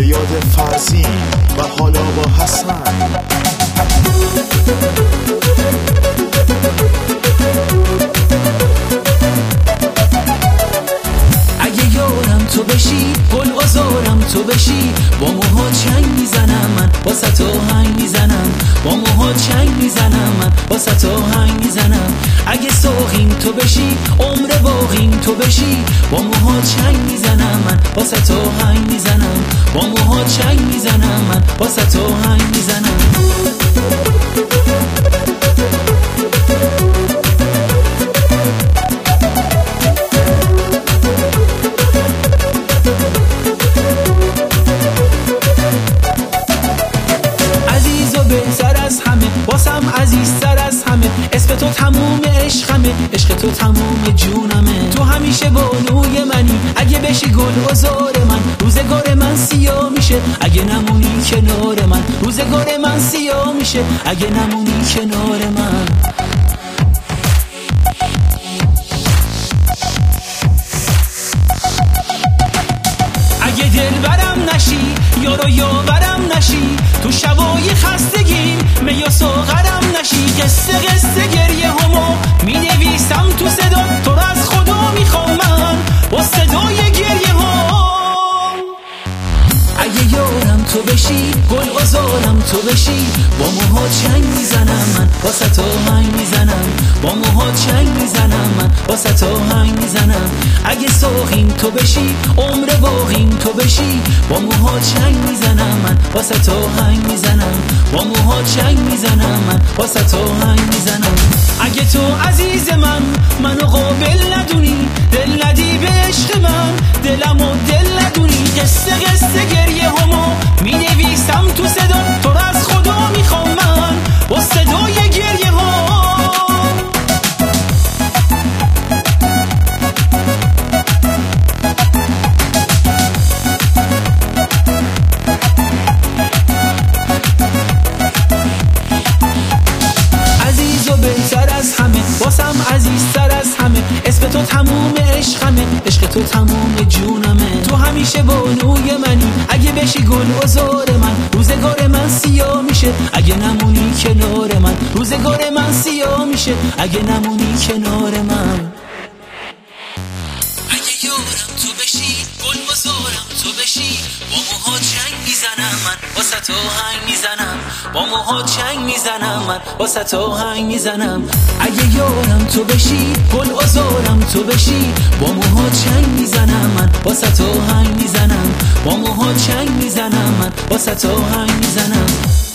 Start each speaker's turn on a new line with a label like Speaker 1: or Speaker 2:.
Speaker 1: به یاد فرزین و حالا با حسن.
Speaker 2: اگه یارم تو بشی، گل آزارم تو بشی، با موها چنگ میزنم من، واسه تو هنگ میزنم، با موها چنگ میزنم من، واسه تو هنگ میزنم. اگه ساقیم تو بشی، عمر باقیم تو بشی، با موها چنگ میزنم من، واسه تو هنگ میزنم، با موها چنگ میزنم من، واسه تو هنگ میزنم. بهتر از همه، واسم عزیزتر از همه، اسم تو تموم عشقمه، عشق تو تموم جونمه. تو همیشه بانوی منی، اگه بشی گل آزار من، روزگار من سیاه میشه اگه نمونی کنار من، روزگار من سیاه میشه اگه نمونی کنار من. اگه دلبرم نشی، یارو یاورم نشی، تو شبای خستگی می و ساغرم نشی، قصه قصه گریه همو می نویسم تو صدا، تو رو از خدا میخوام من با صدای گریه هم. اگه یارم تو بشی، گل آزارم تو بشی، با موها چنگ میزنم من، واسه تو هنگ میزنم، با موها چنگ میزنم من، واسه تو هنگ میزنم. اگه ساقیم تو بشی، عمر باقیم تو بشی، با موها چنگ میزنم من، واسه تو هنگ میزنم، با موها چنگ میزنم من، واسه تو هنگ میزنم. اگه تو عزیز من، منو قابل ندونی، دل ندی به عشق من، دلمو دل ندونی، قصه قصه گریه همو می نویسم تو صدا، تو رو از خدا میخوام من با صدای گریه هم. بهتر از همه، واسم عزیزتر از همه، اسم تو تموم عشقمه، عشق تو تموم جونمه. تو همیشه بانوی منی، اگه بشی گل آزار من، روزگار من سیاه میشه اگه نمونی کنار من، روزگار من سیاه میشه اگه نمونی کنار من. اگه یارم تو بشی، گل آزارم تو بشی، با موها چنگ میزنم من، واسه تو هنگ میزنم، با موها چنگ میزنم من، واسه تو هنگ میزنم. اگه یارم تو بشی، گل آزارم تو بشی، با موها چنگ میزنم من، واسه تو هنگ میزنم، با موها چنگ میزنم من، واسه تو هنگ میزنم.